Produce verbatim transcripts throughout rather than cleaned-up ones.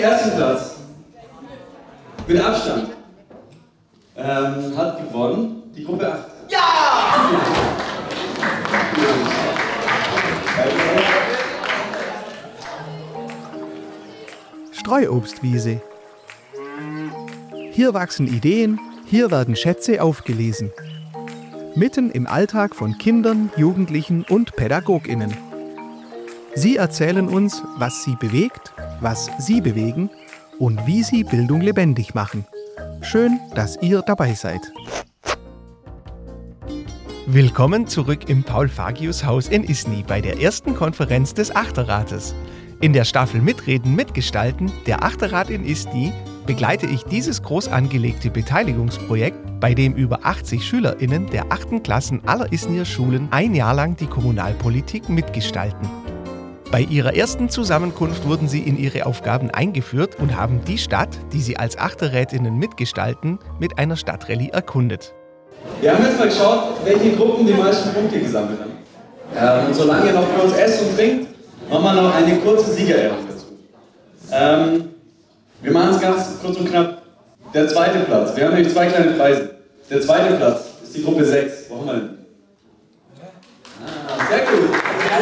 ersten Platz, mit Abstand, ähm, hat gewonnen die Gruppe acht. Ja! Streuobstwiese. Hier wachsen Ideen, hier werden Schätze aufgelesen. Mitten im Alltag von Kindern, Jugendlichen und PädagogInnen. Sie erzählen uns, was sie bewegt, was sie bewegen und wie sie Bildung lebendig machen. Schön, dass ihr dabei seid. Willkommen zurück im Paul-Fagius-Haus in Isny bei der ersten Konferenz des Achterrates. In der Staffel Mitreden, Mitgestalten, der Achterrat in Isny, begleite ich dieses groß angelegte Beteiligungsprojekt, bei dem über achtzig SchülerInnen der achten Klassen aller Isnyer Schulen ein Jahr lang die Kommunalpolitik mitgestalten. Bei ihrer ersten Zusammenkunft wurden sie in ihre Aufgaben eingeführt und haben die Stadt, die sie als Achterrätinnen mitgestalten, mit einer Stadtrallye erkundet. Wir haben jetzt mal geschaut, welche Gruppen die meisten Punkte gesammelt haben. Ähm, und solange ihr noch kurz esst und trinkt, machen wir noch eine kurze Siegerehrung dazu. Ähm, wir machen es ganz kurz und knapp. Der zweite Platz, wir haben nämlich zwei kleine Preise. Der zweite Platz ist die Gruppe sechs. Wo haben wir denn? Ah, sehr gut.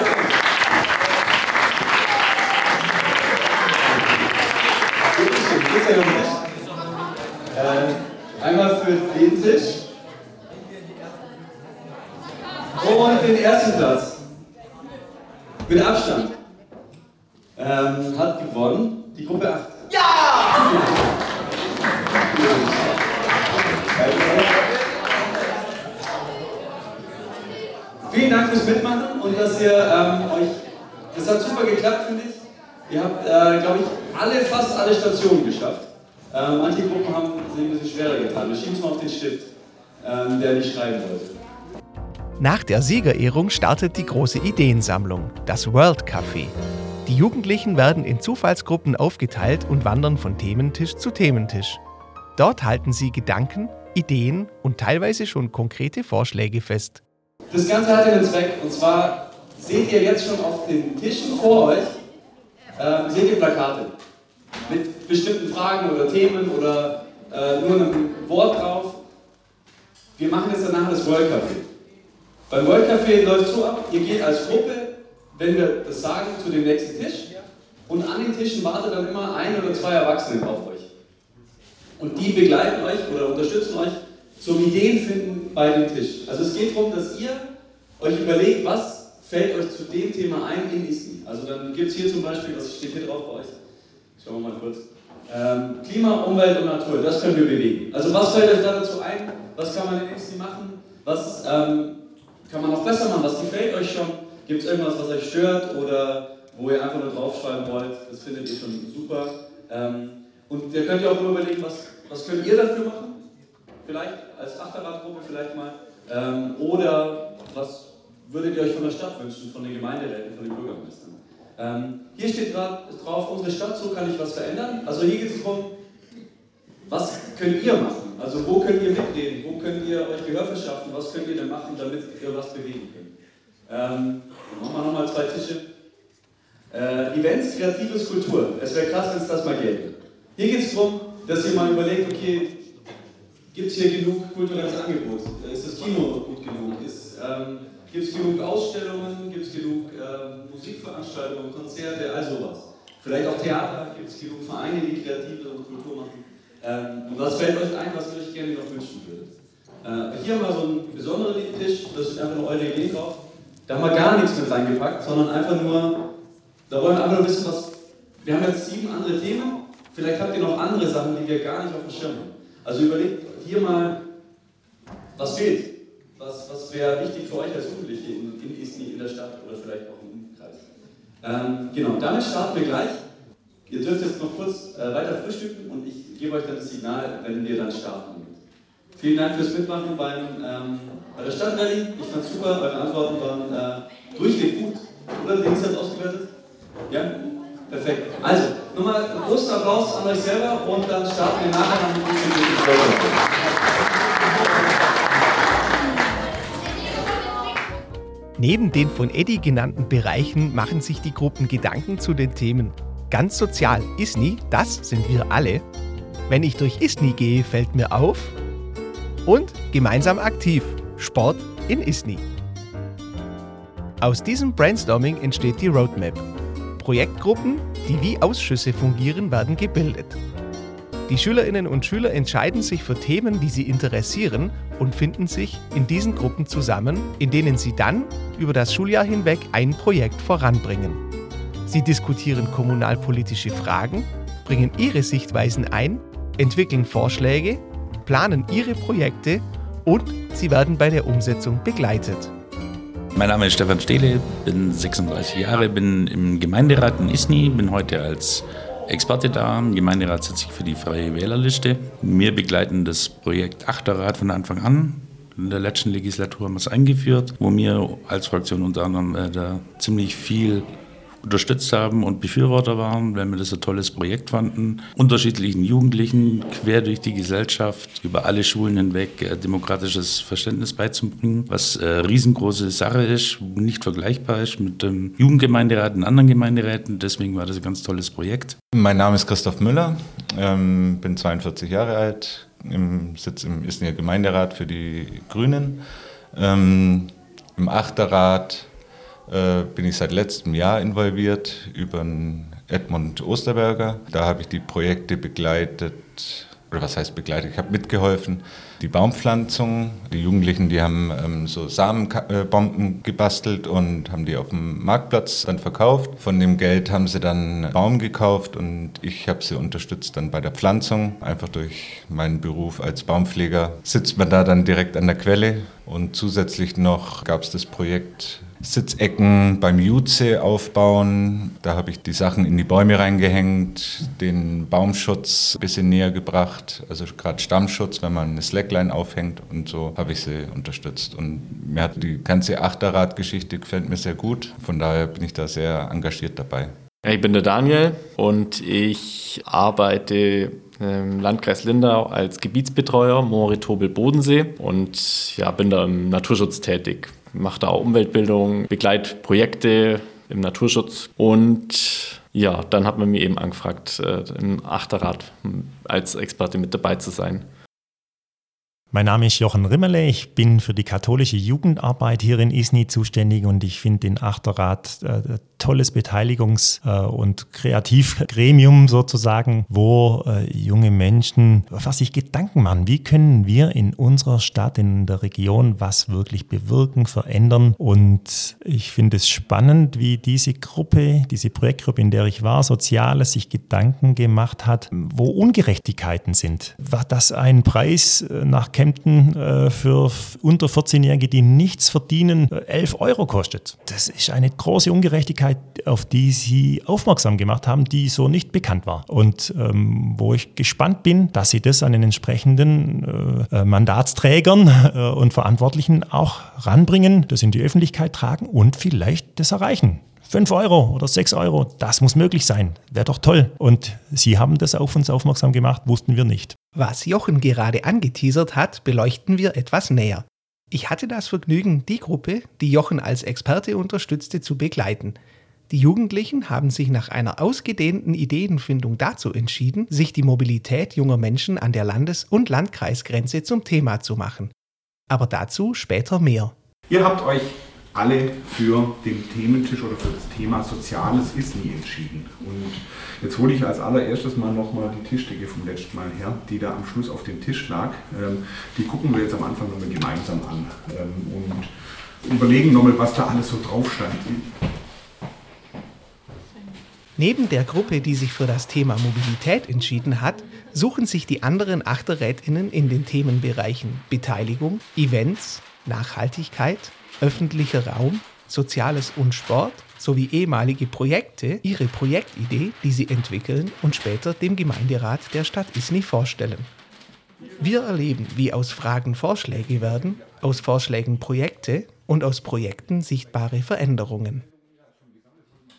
Äh, einmal für den Tisch. Und den ersten Platz. Mit Abstand. Ähm, hat gewonnen die Gruppe acht. Ja! Vielen Dank fürs Mitmachen und dass ihr ähm, euch, das hat super geklappt, finde ich. Ihr habt, äh, glaube ich, alle, fast alle Stationen geschafft. Ähm, manche Gruppen haben sich ein bisschen schwerer getan. Wir schieben es mal auf den Stift, ähm, der nicht schreiben wollte. Nach der Siegerehrung startet die große Ideensammlung, das World Café. Die Jugendlichen werden in Zufallsgruppen aufgeteilt und wandern von Thementisch zu Thementisch. Dort halten sie Gedanken, Ideen und teilweise schon konkrete Vorschläge fest. Das Ganze hat einen Zweck, und zwar seht ihr jetzt schon auf den Tischen vor euch, äh, seht ihr Plakate mit bestimmten Fragen oder Themen oder äh, nur einem Wort drauf. Wir machen jetzt danach das World Café. Beim World Café läuft so ab, ihr geht als Gruppe, wenn wir das sagen, zu dem nächsten Tisch und an den Tischen wartet dann immer ein oder zwei Erwachsene auf euch. Und die begleiten euch oder unterstützen euch zum Ideenfinden bei dem Tisch. Also es geht darum, dass ihr euch überlegt, was fällt euch zu dem Thema ein in Isny. Also dann gibt es hier zum Beispiel, was steht hier drauf bei euch? Schauen wir mal kurz. Ähm, Klima, Umwelt und Natur, das können wir bewegen. Also was fällt euch da dazu ein? Was kann man in Isny machen? Was ähm, kann man noch besser machen? Was gefällt euch schon? Gibt es irgendwas, was euch stört oder wo ihr einfach nur draufschreiben wollt? Das findet ihr schon super. Ähm, und ihr könnt ja auch immer überlegen, was, was könnt ihr dafür machen? Vielleicht als Achterradgruppe vielleicht mal. Ähm, oder was würdet ihr euch von der Stadt wünschen, von den Gemeinderäten, von den Bürgermeistern? Ähm, hier steht drauf, unsere Stadt, so kann ich was verändern. Also hier geht es darum, was könnt ihr machen? Also wo könnt ihr mitreden? Wo könnt ihr euch Gehör verschaffen? Was könnt ihr denn machen, damit ihr was bewegen könnt? Ähm, machen wir nochmal zwei Tische. Äh, Events, Kreatives, Kultur. Es wäre krass, wenn es das mal gäbe. Hier geht es darum, dass ihr mal überlegt, okay, gibt es hier genug kulturelles Angebot? Ist das Kino gut genug? Ähm, gibt es genug Ausstellungen? Gibt es genug äh, Musikveranstaltungen, Konzerte, all sowas? Vielleicht auch Theater? Gibt es genug Vereine, die Kreative und Kultur machen? Ähm, und was fällt euch ein, was ihr euch gerne noch wünschen würdet? Äh, hier haben wir so einen besonderen Tisch, da steht einfach nur eure Ideen drauf. Da haben wir gar nichts mit reingepackt, sondern einfach nur, da wollen wir einfach nur wissen, was. Wir haben jetzt sieben andere Themen, vielleicht habt ihr noch andere Sachen, die wir gar nicht auf dem Schirm haben. Also überlegt hier mal, was fehlt? Was, was wäre wichtig für euch als Jugendliche in, in Isny, in der Stadt oder vielleicht auch im Umkreis? Ähm, genau, damit starten wir gleich. Ihr dürft jetzt noch kurz äh, weiter frühstücken und ich gebe euch dann das Signal, wenn wir dann starten. Vielen Dank fürs Mitmachen beim, ähm, bei der Stadtrallye. Ich fand es super, eure Antworten waren äh, durchweg gut. Oder? Den ist jetzt ausgewertet? Ja? Perfekt. Also, nochmal einen großen Applaus an euch selber und dann starten wir nachher noch mit dem Frühstück. Neben den von Eddie genannten Bereichen machen sich die Gruppen Gedanken zu den Themen. Ganz sozial, ISNI, das sind wir alle. Wenn ich durch ISNI gehe, fällt mir auf. Und gemeinsam aktiv, Sport in ISNI. Aus diesem Brainstorming entsteht die Roadmap. Projektgruppen, die wie Ausschüsse fungieren, werden gebildet. Die Schülerinnen und Schüler entscheiden sich für Themen, die sie interessieren und finden sich in diesen Gruppen zusammen, in denen sie dann über das Schuljahr hinweg ein Projekt voranbringen. Sie diskutieren kommunalpolitische Fragen, bringen ihre Sichtweisen ein, entwickeln Vorschläge, planen ihre Projekte und sie werden bei der Umsetzung begleitet. Mein Name ist Stefan Stehle, bin sechsunddreißig Jahre, bin im Gemeinderat in ISNI, bin heute als Experte da. Im Gemeinderat sitze ich für die Freie Wählerliste. Wir begleiten das Projekt Achterrad von Anfang an. In der letzten Legislatur haben wir es eingeführt, wo wir als Fraktion unter anderem äh, da ziemlich viel unterstützt haben und Befürworter waren, weil wir das ein tolles Projekt fanden. Unterschiedlichen Jugendlichen quer durch die Gesellschaft, über alle Schulen hinweg äh, demokratisches Verständnis beizubringen, was eine riesengroße Sache ist, nicht vergleichbar ist mit dem Jugendgemeinderat und anderen Gemeinderäten. Deswegen war das ein ganz tolles Projekt. Mein Name ist Christoph Müller, ähm, bin zweiundvierzig Jahre alt, im, sitze im ISNIer Gemeinderat für die Grünen. Ähm, Im Achterrad äh, bin ich seit letztem Jahr involviert über den Edmund Osterberger. Da habe ich die Projekte begleitet, oder was heißt begleitet, ich habe mitgeholfen. Die Baumpflanzung, die Jugendlichen, die haben ähm, so Samenbomben gebastelt und haben die auf dem Marktplatz dann verkauft. Von dem Geld haben sie dann einen Baum gekauft und ich habe sie unterstützt dann bei der Pflanzung. Einfach durch meinen Beruf als Baumpfleger sitzt man da dann direkt an der Quelle. Und zusätzlich noch gab es das Projekt Sitzecken beim Juze aufbauen. Da habe ich die Sachen in die Bäume reingehängt, den Baumschutz ein bisschen näher gebracht, also gerade Stammschutz, wenn man eine Slackline aufhängt, und so habe ich sie unterstützt. Und mir hat die ganze Achterrad-Geschichte gefällt mir sehr gut, von daher bin ich da sehr engagiert dabei. Ich bin der Daniel und ich arbeite im Landkreis Lindau als Gebietsbetreuer Moore-Tobel-Bodensee und ja, bin da im Naturschutz tätig. Mache da auch Umweltbildung, begleite Projekte im Naturschutz und ja, dann hat man mir eben angefragt, im Achterrad als Experte mit dabei zu sein. Mein Name ist Jochen Rimmerle, ich bin für die katholische Jugendarbeit hier in ISNI zuständig und ich finde den Achterrad äh, tolles Beteiligungs- äh, und Kreativgremium sozusagen, wo äh, junge Menschen was sich Gedanken machen, wie können wir in unserer Stadt, in der Region was wirklich bewirken, verändern, und ich finde es spannend, wie diese Gruppe, diese Projektgruppe, in der ich war, Soziales, sich Gedanken gemacht hat, wo Ungerechtigkeiten sind. War das ein Preis nach Kempten äh, für unter vierzehnjährige, die nichts verdienen, elf Euro kostet. Das ist eine große Ungerechtigkeit, auf die Sie aufmerksam gemacht haben, die so nicht bekannt war. Und ähm, wo ich gespannt bin, dass Sie das an den entsprechenden äh, Mandatsträgern äh, und Verantwortlichen auch ranbringen, das in die Öffentlichkeit tragen und vielleicht das erreichen. Fünf Euro oder sechs Euro, das muss möglich sein. Wäre doch toll. Und Sie haben das auf uns aufmerksam gemacht, wussten wir nicht. Was Jochen gerade angeteasert hat, beleuchten wir etwas näher. Ich hatte das Vergnügen, die Gruppe, die Jochen als Experte unterstützte, zu begleiten. Die Jugendlichen haben sich nach einer ausgedehnten Ideenfindung dazu entschieden, sich die Mobilität junger Menschen an der Landes- und Landkreisgrenze zum Thema zu machen. Aber dazu später mehr. Ihr habt euch alle für den Thementisch oder für das Thema Soziales ISNI entschieden. Und jetzt hole ich als allererstes mal nochmal die Tischdecke vom letzten Mal her, die da am Schluss auf dem Tisch lag. Ähm, die gucken wir jetzt am Anfang nochmal gemeinsam an ähm, und überlegen nochmal, was da alles so drauf stand. Neben der Gruppe, die sich für das Thema Mobilität entschieden hat, suchen sich die anderen AchterrätInnen in den Themenbereichen Beteiligung, Events, Nachhaltigkeit, öffentlicher Raum, Soziales und Sport sowie ehemalige Projekte ihre Projektidee, die sie entwickeln und später dem Gemeinderat der Stadt ISNI vorstellen. Wir erleben, wie aus Fragen Vorschläge werden, aus Vorschlägen Projekte und aus Projekten sichtbare Veränderungen.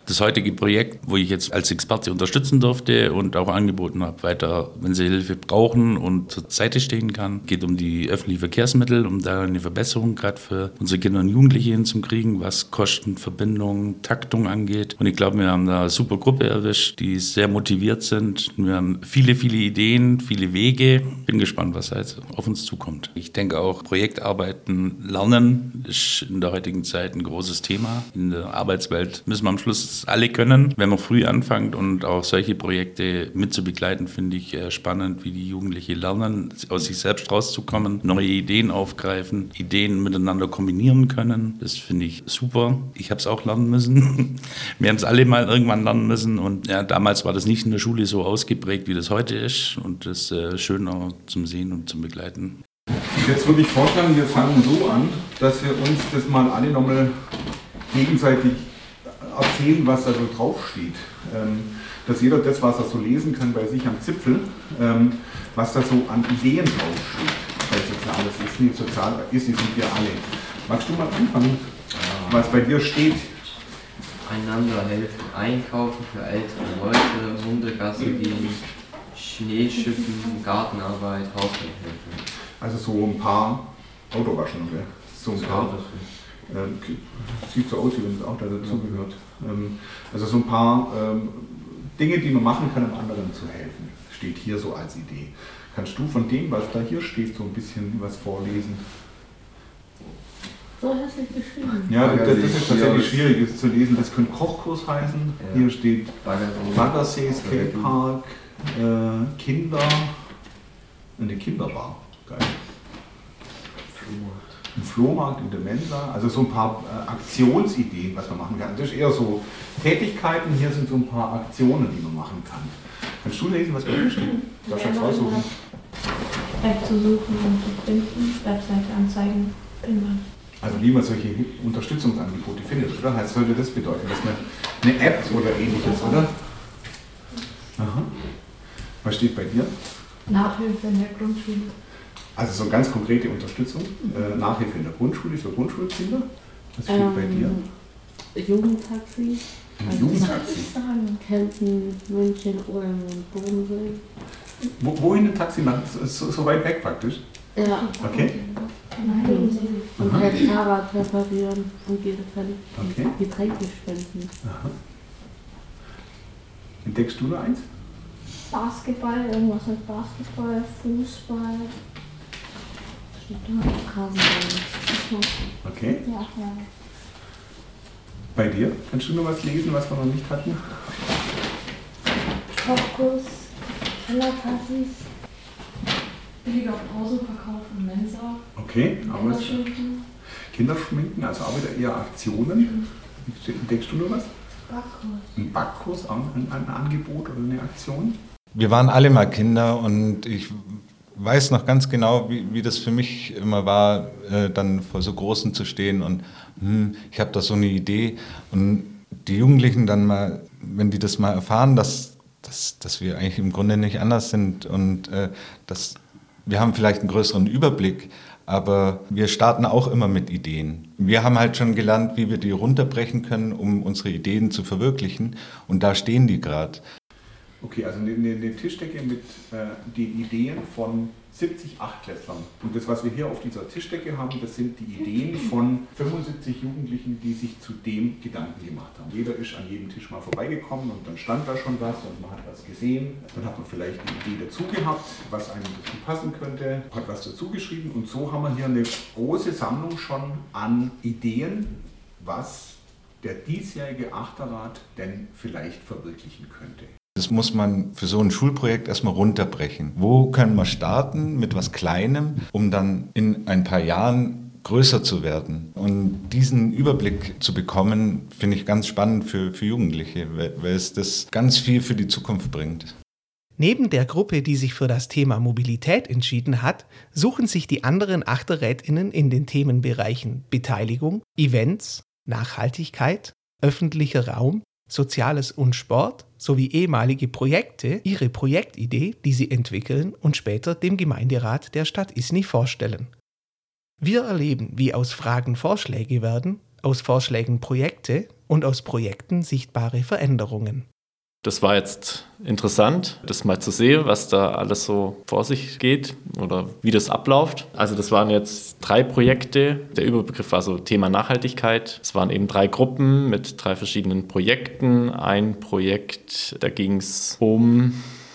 das heutige Projekt, wo ich jetzt als Experte unterstützen durfte und auch angeboten habe, weiter, wenn sie Hilfe brauchen und zur Seite stehen kann, geht um die öffentlichen Verkehrsmittel, um da eine Verbesserung gerade für unsere Kinder und Jugendliche hinzukriegen, was Kosten, Verbindung, Taktung angeht. Und ich glaube, wir haben da eine super Gruppe erwischt, die sehr motiviert sind. Wir haben viele, viele Ideen, viele Wege. Bin gespannt, was da jetzt auf uns zukommt. Ich denke auch, Projektarbeiten lernen ist in der heutigen Zeit ein großes Thema. In der Arbeitswelt müssen wir am Schluss alle können. Wenn man früh anfängt und auch solche Projekte mit zu begleiten, finde ich spannend, wie die Jugendlichen lernen, aus sich selbst rauszukommen, neue Ideen aufgreifen, Ideen miteinander kombinieren können. Das finde ich super. Ich habe es auch lernen müssen. Wir haben es alle mal irgendwann lernen müssen und ja, damals war das nicht in der Schule so ausgeprägt, wie das heute ist und das ist äh, schön auch zum Sehen und zum Begleiten. Jetzt würde ich vorschlagen, wir fangen so an, dass wir uns das mal alle nochmal gegenseitig erzählen, was da so draufsteht. Ähm, dass jeder das, was er so lesen kann, bei sich am Zipfel, ähm, was da so an Ideen draufsteht. Bei Soziales ist nicht sozial, ist nicht, sind wir alle. Magst du mal anfangen, was bei dir steht? Einander helfen, einkaufen für ältere Leute, Hundegasse gehen, Schnee schippen, Gartenarbeit, Haushalt helfen. Also so ein paar Autowaschen, oder? So ein paar. Ähm, sieht so aus, wie wenn es auch da dazugehört. Ähm, also so ein paar ähm, Dinge, die man machen kann, um anderen zu helfen, steht hier so als Idee. Kannst du von dem, was da hier steht, so ein bisschen was vorlesen? So hässlich geschrieben. Ja, das, das ist tatsächlich schwierig, das zu lesen. Das könnte Kochkurs heißen. Ja. Hier steht Baggersee, Skatepark, äh, Kinder, eine Kinderbar. Geil. Flohmarkt. Ein Flohmarkt in der Mensa. Also so ein paar äh, Aktionsideen, was man machen kann. Das ist eher so Tätigkeiten. Hier sind so ein paar Aktionen, die man machen kann. Kannst du lesen, was bei dir steht? Darfst du jetzt raussuchen? App zu suchen und zu finden, Webseite anzeigen, Pinwand. Also wie man solche Unterstützungsangebote findet, oder? Was sollte das bedeuten? Das ist eine, eine App oder ähnliches, oder? Aha. Was steht bei dir? Nachhilfe in der Grundschule. Also so ganz konkrete Unterstützung. Äh, Nachhilfe in der Grundschule für Grundschulkinder. Was steht ähm, bei dir? Jugendtaxi. Ein Jugendtaxi. Kempten, München oder Bodensee. Wo, wohin ein Taxi macht? So, so weit weg praktisch? Ja. Okay. Und halt Fahrrad reparieren und okay. Getränke spenden. Aha. Entdeckst du noch eins? Basketball, irgendwas mit Basketball, Fußball. Rasenball. Okay. Ja, ja. Bei dir? Kannst du noch was lesen, was wir noch nicht hatten? Kochkurs, Kellerpartys. Billiger Pausenverkauf in Mensa. Okay, aber Kinderschminken. Kinderschminken, also auch wieder eher Aktionen. Denkst du nur was? Backkurs. Ein Backkurs, auch ein, ein Angebot oder eine Aktion? Wir waren alle mal Kinder und ich weiß noch ganz genau, wie, wie das für mich immer war, äh, dann vor so Großen zu stehen und hm, ich habe da so eine Idee. Und die Jugendlichen dann mal, wenn die das mal erfahren, dass, dass, dass wir eigentlich im Grunde nicht anders sind und äh, dass wir haben vielleicht einen größeren Überblick, aber wir starten auch immer mit Ideen. Wir haben halt schon gelernt, wie wir die runterbrechen können, um unsere Ideen zu verwirklichen. Und da stehen die gerade. Okay, also eine, eine Tischdecke mit äh, den Ideen von siebzig Achtklässlern. Und das, was wir hier auf dieser Tischdecke haben, das sind die Ideen von fünfundsiebzig Jugendlichen, die sich zu dem Gedanken gemacht haben. Jeder ist an jedem Tisch mal vorbeigekommen und dann stand da schon was und man hat was gesehen. Dann hat man vielleicht eine Idee dazu gehabt, was einem dazu passen könnte, hat was dazu geschrieben und so haben wir hier eine große Sammlung schon an Ideen, was der diesjährige Achterrat denn vielleicht verwirklichen könnte. Das muss man für so ein Schulprojekt erstmal runterbrechen. Wo können wir starten mit was Kleinem, um dann in ein paar Jahren größer zu werden? Und diesen Überblick zu bekommen, finde ich ganz spannend für, für Jugendliche, weil, weil es das ganz viel für die Zukunft bringt. Neben der Gruppe, die sich für das Thema Mobilität entschieden hat, suchen sich die anderen AchterrätInnen in den Themenbereichen Beteiligung, Events, Nachhaltigkeit, öffentlicher Raum, Soziales und Sport sowie ehemalige Projekte ihre Projektidee, die sie entwickeln und später dem Gemeinderat der Stadt Isny vorstellen. Wir erleben, wie aus Fragen Vorschläge werden, aus Vorschlägen Projekte und aus Projekten sichtbare Veränderungen. Das war jetzt interessant, das mal zu sehen, was da alles so vor sich geht oder wie das abläuft. Also das waren jetzt drei Projekte. Der Überbegriff war so Thema Nachhaltigkeit. Es waren eben drei Gruppen mit drei verschiedenen Projekten. Ein Projekt, da ging es um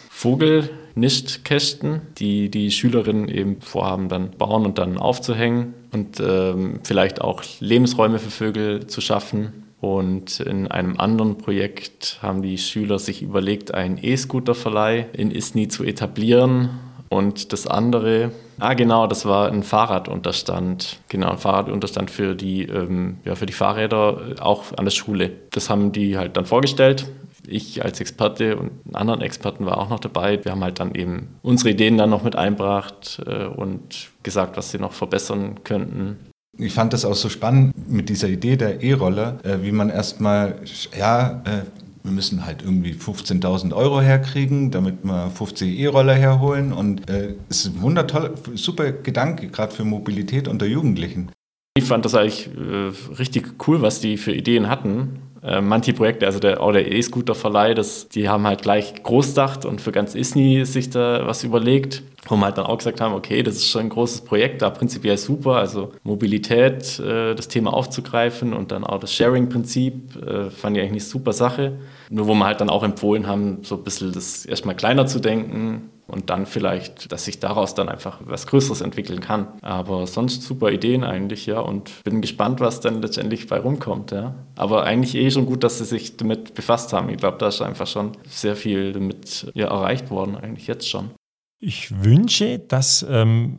Vogelnistkästen, die die Schülerinnen eben vorhaben, dann bauen und dann aufzuhängen und ähm, vielleicht auch Lebensräume für Vögel zu schaffen. Und in einem anderen Projekt haben die Schüler sich überlegt, einen E-Scooter-Verleih in Isny zu etablieren. Und das andere, ah genau, das war ein Fahrradunterstand. Genau, ein Fahrradunterstand für die, ähm, ja, für die Fahrräder, auch an der Schule. Das haben die halt dann vorgestellt. Ich als Experte und einen anderen Experten war auch noch dabei. Wir haben halt dann eben unsere Ideen dann noch mit eingebracht äh, und gesagt, was sie noch verbessern könnten. Ich fand das auch so spannend mit dieser Idee der E-Roller, äh, wie man erstmal, ja, äh, wir müssen halt irgendwie fünfzehntausend Euro herkriegen, damit wir fünfzig E-Roller herholen. Und es äh, ist ein wundertoller, super Gedanke, gerade für Mobilität unter Jugendlichen. Ich fand das eigentlich äh, richtig cool, was die für Ideen hatten. Äh, manche Projekte, also der, auch der E-Scooter-Verleih, das, die haben halt gleich groß gedacht und für ganz Isny sich da was überlegt, wo wir halt dann auch gesagt haben, okay, das ist schon ein großes Projekt, da prinzipiell super, also Mobilität, äh, das Thema aufzugreifen und dann auch das Sharing-Prinzip, äh, fand ich eigentlich eine super Sache. Nur wo wir halt dann auch empfohlen haben, so ein bisschen das erstmal kleiner zu denken und dann vielleicht, dass sich daraus dann einfach was Größeres entwickeln kann. Aber sonst super Ideen eigentlich, ja, und bin gespannt, was dann letztendlich bei rumkommt, ja. Aber eigentlich eh schon gut, dass sie sich damit befasst haben. Ich glaube, da ist einfach schon sehr viel damit ja, erreicht worden, eigentlich jetzt schon. Ich wünsche, dass ähm,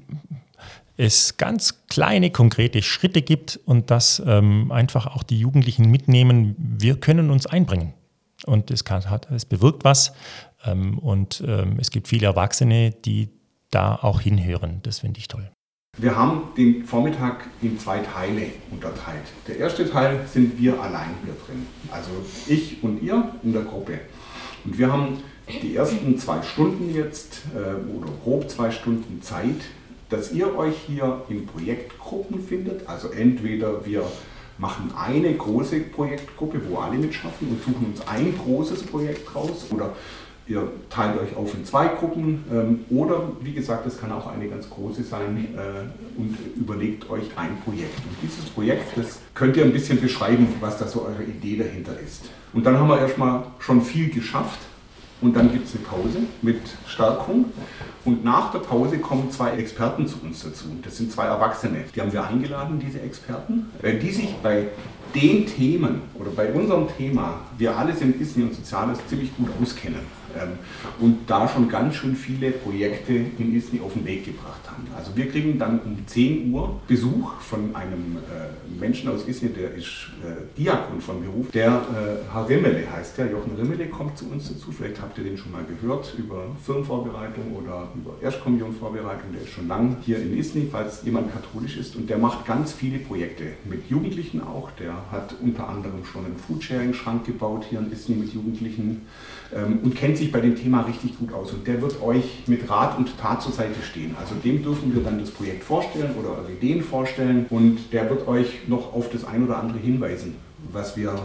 es ganz kleine, konkrete Schritte gibt und dass ähm, einfach auch die Jugendlichen mitnehmen, wir können uns einbringen. Und es, kann, hat, es bewirkt was. Ähm, und ähm, es gibt viele Erwachsene, die da auch hinhören. Das finde ich toll. Wir haben den Vormittag in zwei Teile unterteilt. Der erste Teil sind wir allein hier drin. Also ich und ihr in der Gruppe. Und wir haben die ersten zwei Stunden jetzt äh, oder grob zwei Stunden Zeit, dass ihr euch hier in Projektgruppen findet. Also entweder wir machen eine große Projektgruppe, wo alle mitschaffen und suchen uns ein großes Projekt raus, oder ihr teilt euch auf in zwei Gruppen ähm, oder wie gesagt, es kann auch eine ganz große sein äh, und überlegt euch ein Projekt. Und dieses Projekt, das könnt ihr ein bisschen beschreiben, was da so eure Idee dahinter ist. Und dann haben wir erstmal schon viel geschafft. Und dann gibt es eine Pause mit Stärkung. Und nach der Pause kommen zwei Experten zu uns dazu. Das sind zwei Erwachsene. Die haben wir eingeladen, diese Experten, weil die sich bei den Themen oder bei unserem Thema, wir alle sind Isny und Soziales, ziemlich gut auskennen. Und da schon ganz schön viele Projekte in Isny auf den Weg gebracht haben. Also wir kriegen dann um zehn Uhr Besuch von einem äh, Menschen aus Isny, der ist äh, Diakon von Beruf. Der äh, Herr Rimmele heißt der, Jochen Rimmele kommt zu uns dazu. Vielleicht habt ihr den schon mal gehört über Firmenvorbereitung oder über Erstkommunionvorbereitung. Der ist schon lange hier in Isny, falls jemand katholisch ist. Und der macht ganz viele Projekte mit Jugendlichen auch. Der hat unter anderem schon einen Foodsharing-Schrank gebaut hier in Isny mit Jugendlichen ähm, und kennt sich bei dem Thema richtig gut aus. Und der wird euch mit Rat und Tat zur Seite stehen. Also dem dürfen wir dann das Projekt vorstellen oder eure Ideen vorstellen. Und der wird euch noch auf das ein oder andere hinweisen, was wir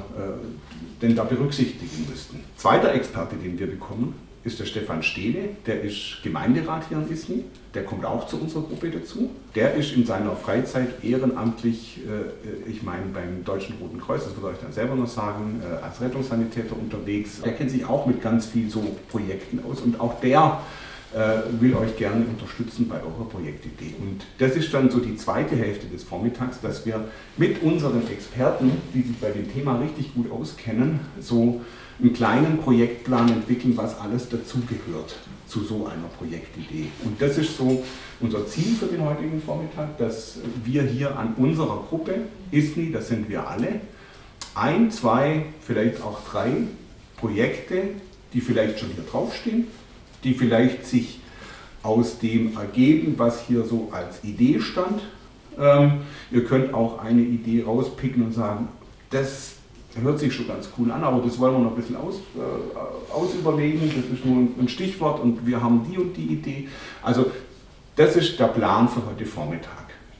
äh, denn da berücksichtigen müssten. Zweiter Experte, den wir bekommen, ist der Stefan Stehle. Der ist Gemeinderat hier in Isny. Der kommt auch zu unserer Gruppe dazu. Der ist in seiner Freizeit ehrenamtlich, äh, ich meine beim Deutschen Roten Kreuz, das wird euch dann selber noch sagen, äh, als Rettungssanitäter unterwegs. Der kennt sich auch mit ganz vielen so Projekten aus und auch der äh, will euch gerne unterstützen bei eurer Projektidee. Und das ist dann so die zweite Hälfte des Vormittags, dass wir mit unseren Experten, die sich bei dem Thema richtig gut auskennen, so einen kleinen Projektplan entwickeln, was alles dazugehört zu so einer Projektidee. Und das ist so unser Ziel für den heutigen Vormittag, dass wir hier an unserer Gruppe Isny, das sind wir alle, ein, zwei, vielleicht auch drei Projekte, die vielleicht schon hier draufstehen, die vielleicht sich aus dem ergeben, was hier so als Idee stand. Ähm, ihr könnt auch eine Idee rauspicken und sagen, das hört sich schon ganz cool an, aber das wollen wir noch ein bisschen aus, äh, ausüberlegen, das ist nur ein Stichwort und wir haben die und die Idee. Also das ist der Plan für heute Vormittag.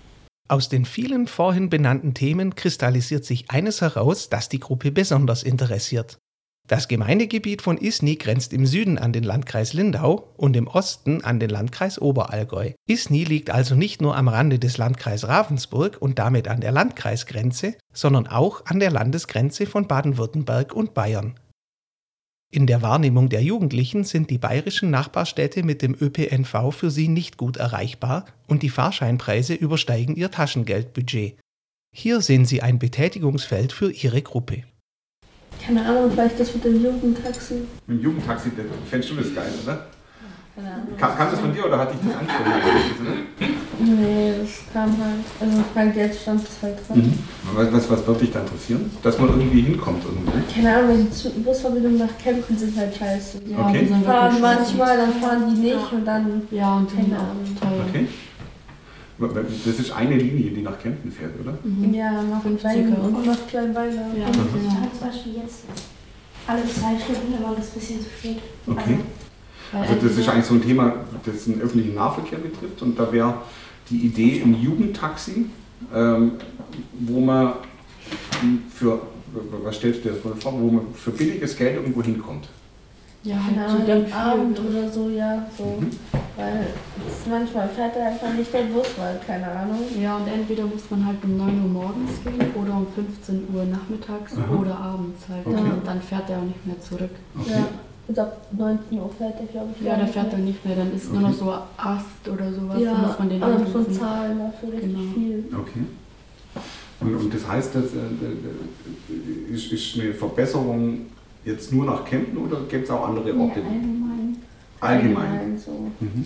Aus den vielen vorhin benannten Themen kristallisiert sich eines heraus, das die Gruppe besonders interessiert. Das Gemeindegebiet von Isny grenzt im Süden an den Landkreis Lindau und im Osten an den Landkreis Oberallgäu. Isny liegt also nicht nur am Rande des Landkreis Ravensburg und damit an der Landkreisgrenze, sondern auch an der Landesgrenze von Baden-Württemberg und Bayern. In der Wahrnehmung der Jugendlichen sind die bayerischen Nachbarstädte mit dem Ö P N V für sie nicht gut erreichbar und die Fahrscheinpreise übersteigen ihr Taschengeldbudget. Hier sehen sie ein Betätigungsfeld für ihre Gruppe. Keine Ahnung, vielleicht das mit dem Jugendtaxi. Mit dem Jugendtaxi, das fändest du das geil, oder? Keine Ahnung. Kam, kam das von dir oder hat dich das angesprochen? Nee, das kam halt. Also beim Geld stand es halt dran. Mhm. Was, was, was wird dich da interessieren? Dass man irgendwie hinkommt irgendwie? Keine Ahnung, die Busverbindungen nach Kempten sind halt scheiße. Ja, okay. Die fahren manchmal, dann fahren die nicht ja. und dann. Ja, und keine Ahnung. teuer. Okay. Das ist eine Linie, die nach Kempten fährt, oder? Mhm. Ja, nach Wein und nach Kleinweiler. Ja, und ich habe zum Beispiel jetzt alle zwei Stunden, da war das ein bisschen zu spät. Okay. Also, also das ist eigentlich so ein Thema, das den öffentlichen Nahverkehr betrifft und da wäre die Idee ein Jugendtaxi, ähm, wo man für, was stellst du dir das vor, wo man für billiges Geld irgendwo hinkommt. Ja, halt so am Abend oder so, ja, so. Mhm. Weil manchmal fährt er einfach nicht der Bus, weil, keine Ahnung. Ja, und entweder muss man halt um neun Uhr morgens gehen oder um fünfzehn Uhr nachmittags Aha. oder abends halt. Okay. Und dann fährt er auch nicht mehr zurück. Okay. Ja. Und ab neunzehn Uhr fährt er, glaube ich. Ja, der fährt dann nicht mehr, dann ist okay. nur noch so Ast oder sowas, ja, dann muss man den also anrufen. von Zahlen dafür richtig genau. viel. Okay. Und, und das heißt, das äh, ist, ist eine Verbesserung jetzt nur nach Kempten oder gibt es auch andere Orte? Ja, allgemein. Allgemein. allgemein so. Mhm.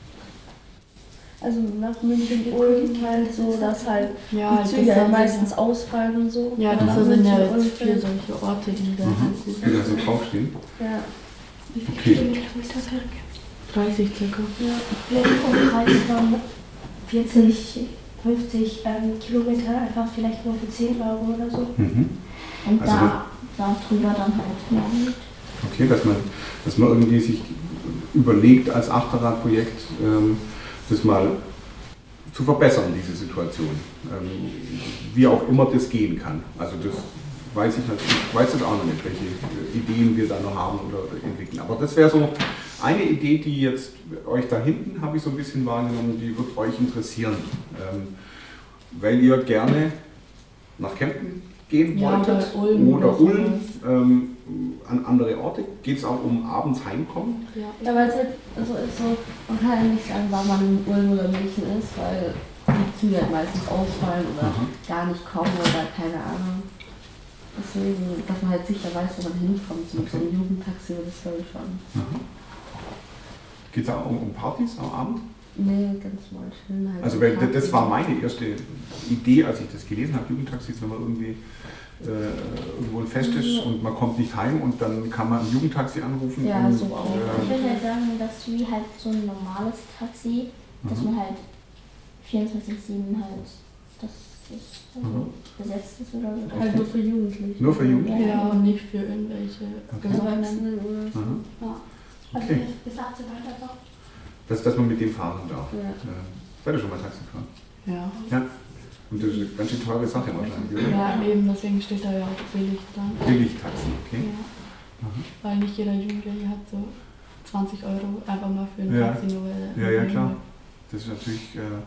Also nach München, Ulm halt so, dass halt ja, die Züge halt meistens ja. ausfallen und so. Ja, das sind ja jetzt vier solche Orte, die da mhm. halt gut sind. Die da so draufstehen? Ja. Wie viele okay. Kilometer ist das circa? dreißig circa. Ja, vielleicht umkreisen von vierzig, fünfzig ähm, Kilometer, einfach vielleicht nur für zehn Euro oder so. Mhm. Und also da, da drüber dann halt mehr nicht. Okay, dass man, dass man irgendwie sich überlegt als Achterradprojekt, ähm, das mal zu verbessern, diese Situation. Ähm, wie auch immer das gehen kann. Also das weiß ich natürlich, ich weiß jetzt auch noch nicht, welche Ideen wir da noch haben oder entwickeln. Aber das wäre so eine Idee, die jetzt euch da hinten, habe ich so ein bisschen wahrgenommen, die wird euch interessieren. Ähm, weil ihr gerne nach Kempten gehen ja, wolltet oder Ulm, oder Ulm ähm, an andere Orte. Geht es auch um abends heimkommen? Ja, ja weil es halt also ist so, man kann ja nicht sagen, wann man in Ulm oder München ist, weil die Züge halt meistens ausfallen oder Aha. gar nicht kommen oder keine Ahnung. Deswegen, dass man halt sicher weiß, wo man hinkommt. So, okay. so ein Jugendtaxi oder das soll schon. Geht es auch um, um Partys am Abend? Nee, ganz mal schön halt. Also weil, das war meine erste Idee, als ich das gelesen habe, Jugendtaxis, wenn man irgendwie äh, irgendwo ein Fest ist und man kommt nicht heim und dann kann man ein Jugendtaxi anrufen. Ja, und, so auch. Äh, ich würde halt sagen, dass wie halt so ein normales Taxi, dass mhm. man halt vierundzwanzig sieben halt, das ist also mhm. besetzt ist oder so. Okay. Halt nur für Jugendliche. Nur für Jugendliche? Ja, und nicht für irgendwelche okay. Erwachsene oder so. Mhm. Ja. Also okay. bis achtzehn halt einfach. Dass, dass man mit dem fahren darf. Ja. Äh, seid ihr schon mal Taxi gefahren? Ja. Ja. Und das ist eine ganz schön teure Sache wahrscheinlich, oder? Ja, eben, deswegen steht da ja auch billig dran. Billig-Taxi, okay. Ja. Weil nicht jeder Jugendliche hat so zwanzig Euro einfach mal für ein ja. Taxi, nur weil Ja, ja, klar. Das ist natürlich äh,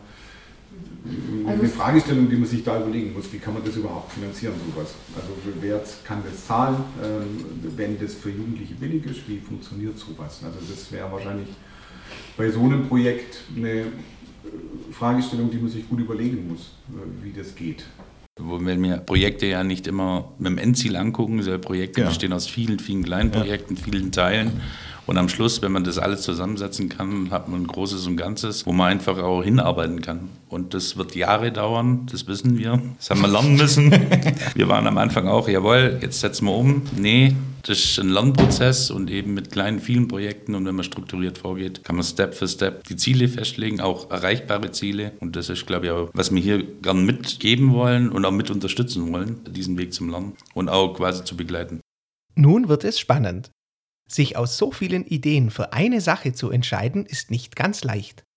eine also Fragestellung, die man sich da überlegen muss. Wie kann man das überhaupt finanzieren, sowas? Also wer kann das zahlen, ähm, wenn das für Jugendliche billig ist? Wie funktioniert sowas? Also das wäre wahrscheinlich bei so einem Projekt eine Fragestellung, die man sich gut überlegen muss, wie das geht. Wenn wir Projekte ja nicht immer mit dem Endziel angucken, so Projekte ja. bestehen aus vielen, vielen kleinen Projekten, ja. vielen Teilen. Und am Schluss, wenn man das alles zusammensetzen kann, hat man ein Großes und Ganzes, wo man einfach auch hinarbeiten kann. Und das wird Jahre dauern, das wissen wir. Das haben wir lernen müssen. Wir waren am Anfang auch, jawohl, jetzt setzen wir um. Nee, das ist ein Lernprozess und eben mit kleinen, vielen Projekten. Und wenn man strukturiert vorgeht, kann man Step für Step die Ziele festlegen, auch erreichbare Ziele. Und das ist, glaube ich, auch, was wir hier gern mitgeben wollen und auch mit unterstützen wollen, diesen Weg zum Lernen und auch quasi zu begleiten. Nun wird es spannend. Sich aus so vielen Ideen für eine Sache zu entscheiden, ist nicht ganz leicht.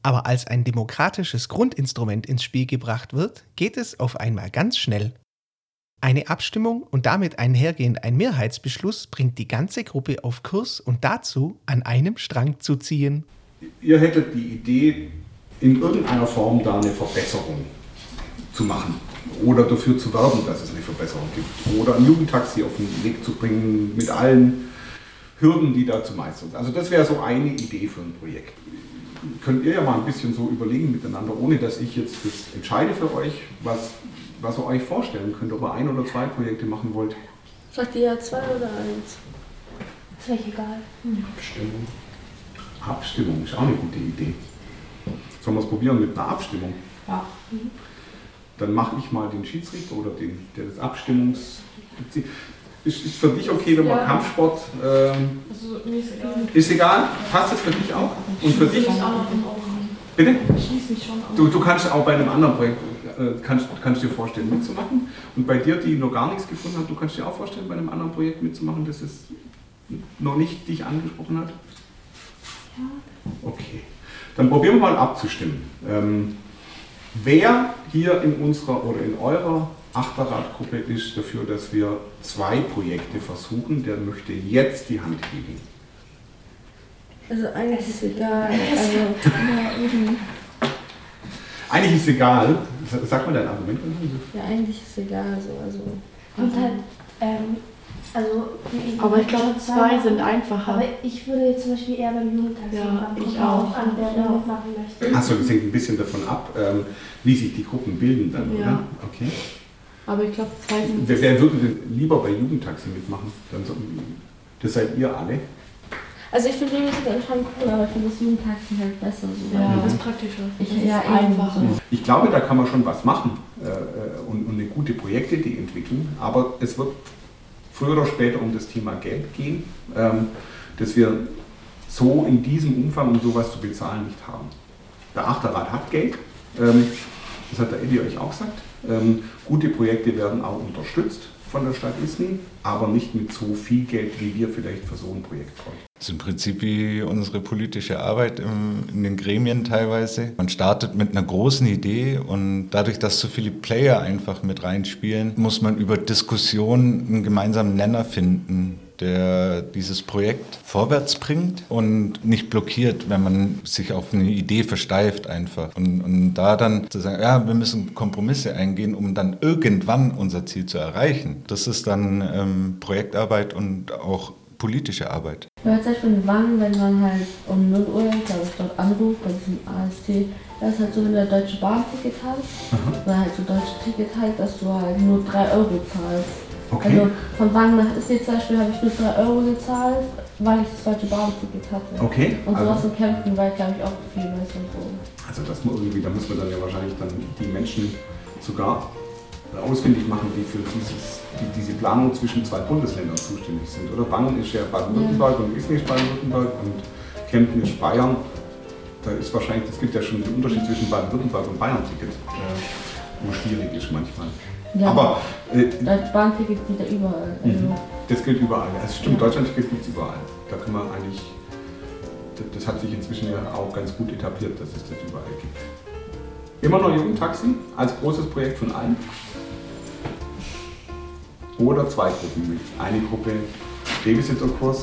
Aber als ein demokratisches Grundinstrument ins Spiel gebracht wird, geht es auf einmal ganz schnell. Eine Abstimmung und damit einhergehend ein Mehrheitsbeschluss bringt die ganze Gruppe auf Kurs und dazu, an einem Strang zu ziehen. Ihr hättet die Idee, in irgendeiner Form da eine Verbesserung zu machen oder dafür zu werben, dass es eine Verbesserung gibt oder ein Jugendtaxi auf den Weg zu bringen mit allen Hürden, die da zu meistern sind. Also das wäre so eine Idee für ein Projekt. Könnt ihr ja mal ein bisschen so überlegen miteinander, ohne dass ich jetzt das entscheide für euch, was, was ihr euch vorstellen könnt, ob ihr ein oder zwei Projekte machen wollt. Sagt ihr ja zwei oder eins? Ist euch egal. Hm. Abstimmung. Abstimmung ist auch eine gute Idee. Sollen wir es probieren mit einer Abstimmung? Ja. Mhm. Dann mache ich mal den Schiedsrichter oder den, der das Abstimmungs... Ist, ist für dich okay, wenn man Ja. Kampfsport... Ähm, Also, mir ist egal. ist egal? Passt das für dich auch? Und für dich? Ich auch noch im Auge. Bitte? Ich schließe mich schon an. Du, du kannst auch bei einem anderen Projekt, äh, kannst, kannst dir vorstellen mitzumachen. Und bei dir, die noch gar nichts gefunden hat, du kannst dir auch vorstellen, bei einem anderen Projekt mitzumachen, das es noch nicht dich angesprochen hat? Ja. Okay. Dann probieren wir mal abzustimmen. Ähm, wer hier in unserer oder in eurer Achterradgruppe ist dafür, dass wir zwei Projekte versuchen, der möchte jetzt die Hand heben. Also eigentlich ist es egal. Also, ja, irgendwie. Eigentlich ist es egal. Sag mal dein Argument. Ja, eigentlich ist es egal. So, also, Und halt, ähm, also... Aber ich glaube, zwei sind einfacher. Aber ich würde jetzt zum Beispiel eher beim Jugendtaxi Ja, angucken, ich auch. an, wer da mitmachen möchte. Achso, das hängt ein bisschen davon ab, ähm, wie sich die Gruppen bilden dann, Ja. oder? Okay. Aber ich glaube, zwei sind... Wer, wer würde denn lieber bei Jugendtaxi mitmachen? Dann so, das seid ihr alle. also ich finde die Musik schon cool, aber ich finde das Jugendtaxi halt besser. So. Ja, das ist praktischer. Ich, Das ja, ist einfacher. Ich glaube, da kann man schon was machen äh, und, und eine gute Projektidee entwickeln, aber es wird früher oder später um das Thema Geld gehen, ähm, dass wir so in diesem Umfang, um sowas zu bezahlen, nicht haben. Der Achterrad hat Geld, ähm, das hat der Eddie euch auch gesagt. Ähm, gute Projekte werden auch unterstützt von der Stadt Isny, aber nicht mit so viel Geld, wie wir vielleicht für so ein Projekt bräuchten. Das ist im Prinzip wie unsere politische Arbeit im, in den Gremien teilweise. Man startet mit einer großen Idee und dadurch, dass so viele Player einfach mit reinspielen, muss man über Diskussionen einen gemeinsamen Nenner finden, der dieses Projekt vorwärts bringt und nicht blockiert, wenn man sich auf eine Idee versteift einfach. Und, und da dann zu sagen, ja, wir müssen Kompromisse eingehen, um dann irgendwann unser Ziel zu erreichen. Das ist dann ähm, Projektarbeit und auch politische Arbeit. Ich weiß halt von wann, wenn man halt um null Uhr, glaube ich, dort anruft, bei diesem A S T, das ist halt so, wenn du ein Deutsche Bahn-Ticket hast, Aha. oder halt so deutsche Ticket halt, dass du halt nur drei Euro zahlst. Okay. Also von Wangen nach Isny zum Beispiel habe ich nur drei Euro gezahlt, weil ich das Deutsche Bahn-Ticket hatte. Okay. Und sowas Also, in Kempten war, glaube ich, auch viel besser so. also das muss irgendwie, da muss man dann ja wahrscheinlich dann die Menschen sogar ausfindig machen, die für dieses, die, diese Planung zwischen zwei Bundesländern zuständig sind. Oder Wangen ist ja Baden-Württemberg ja. und Isny ist Baden-Württemberg und Kempten ist Bayern. Da ist wahrscheinlich, es gibt ja schon den Unterschied zwischen Baden-Württemberg und Bayern-Ticket, äh, wo schwierig ist manchmal. Ja, aber äh, Deutsche Bahn-Ticket geht ja überall. Also. Das gilt überall. Also stimmt, Deutschland-Ticket gibt es überall. Da kann man eigentlich, das, das hat sich inzwischen ja auch ganz gut etabliert, dass es das überall gibt. Immer noch Jugendtaxi als großes Projekt von allen. Oder zwei Gruppen mit. Eine Gruppe Babysitterkurs.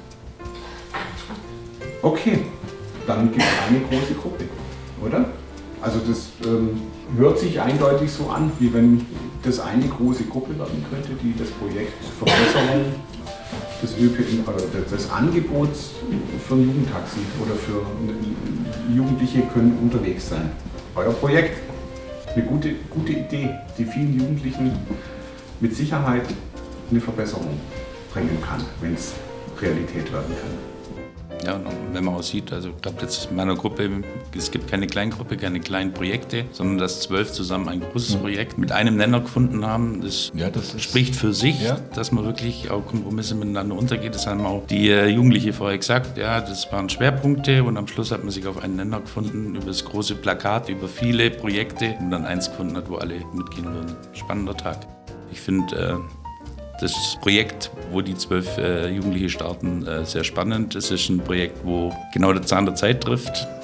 Okay, dann gibt es eine große Gruppe, oder? Also das ähm, hört sich eindeutig so an, wie wenn das eine große Gruppe werden könnte, die das Projekt Verbesserung des Ö P N oder des Angebots für ein Jugendtaxi oder für Jugendliche können unterwegs sein. Euer Projekt, eine gute, gute Idee, die vielen Jugendlichen mit Sicherheit eine Verbesserung bringen kann, wenn es Realität werden kann. Ja, und wenn man auch sieht, also ich glaube jetzt in meiner Gruppe, es gibt keine Kleingruppe, keine kleinen Projekte, sondern dass zwölf zusammen ein großes Projekt mit einem Nenner gefunden haben, das, ja, das spricht für sich, ja. dass man wirklich auch Kompromisse miteinander untergeht. Das haben auch die äh, Jugendliche vorher gesagt, ja, das waren Schwerpunkte und am Schluss hat man sich auf einen Nenner gefunden, über das große Plakat, über viele Projekte und dann eins gefunden hat, wo alle mitgehen würden. Spannender Tag. Ich finde, äh, das Projekt, wo die zwölf äh, Jugendliche starten, äh, sehr spannend. Es ist ein Projekt, wo genau der Zahn der Zeit trifft.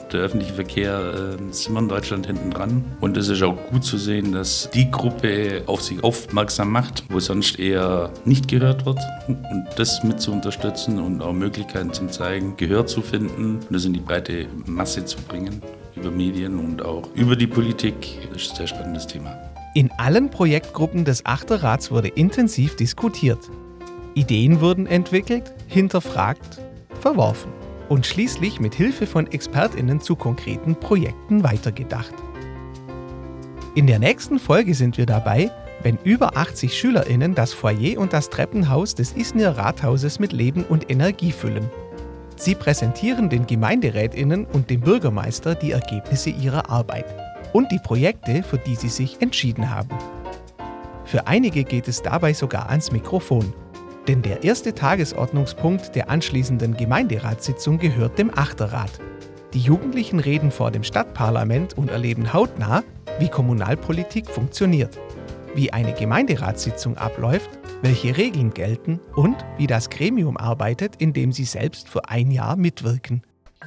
der öffentliche Verkehr äh, sind wir in Deutschland hinten dran. Und es ist auch gut zu sehen, dass die Gruppe auf sich aufmerksam macht, wo sonst eher nicht gehört wird. Und das mit zu unterstützen und auch Möglichkeiten zum Zeigen, Gehör zu finden und das in die breite Masse zu bringen. Über Medien und auch über die Politik. Das ist ein sehr spannendes Thema. In allen Projektgruppen des Achterrats wurde intensiv diskutiert. Ideen wurden entwickelt, hinterfragt, verworfen und schließlich mit Hilfe von ExpertInnen zu konkreten Projekten weitergedacht. In der nächsten Folge sind wir dabei, wenn über achtzig SchülerInnen das Foyer und das Treppenhaus des Isnier Rathauses mit Leben und Energie füllen. Sie präsentieren den GemeinderätInnen und dem Bürgermeister die Ergebnisse ihrer Arbeit und die Projekte, für die sie sich entschieden haben. Für einige geht es dabei sogar ans Mikrofon. Denn der erste Tagesordnungspunkt der anschließenden Gemeinderatssitzung gehört dem Achterrat. Die Jugendlichen reden vor dem Stadtparlament und erleben hautnah, wie Kommunalpolitik funktioniert, wie eine Gemeinderatssitzung abläuft, welche Regeln gelten und wie das Gremium arbeitet, in dem sie selbst für ein Jahr mitwirken.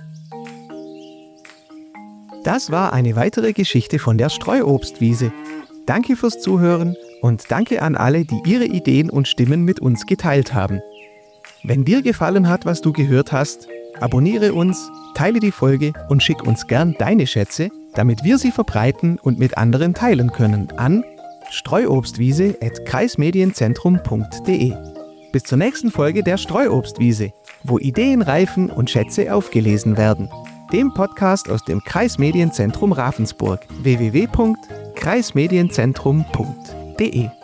Das war eine weitere Geschichte von der Streuobstwiese. Danke fürs Zuhören und danke an alle, die ihre Ideen und Stimmen mit uns geteilt haben. Wenn dir gefallen hat, was du gehört hast, abonniere uns, teile die Folge und schick uns gern deine Schätze, damit wir sie verbreiten und mit anderen teilen können an streuobstwiese at kreismedienzentrum punkt de. Bis zur nächsten Folge der Streuobstwiese, wo Ideen reifen und Schätze aufgelesen werden. Dem Podcast aus dem Kreismedienzentrum Ravensburg w w w punkt kreismedienzentrum punkt de.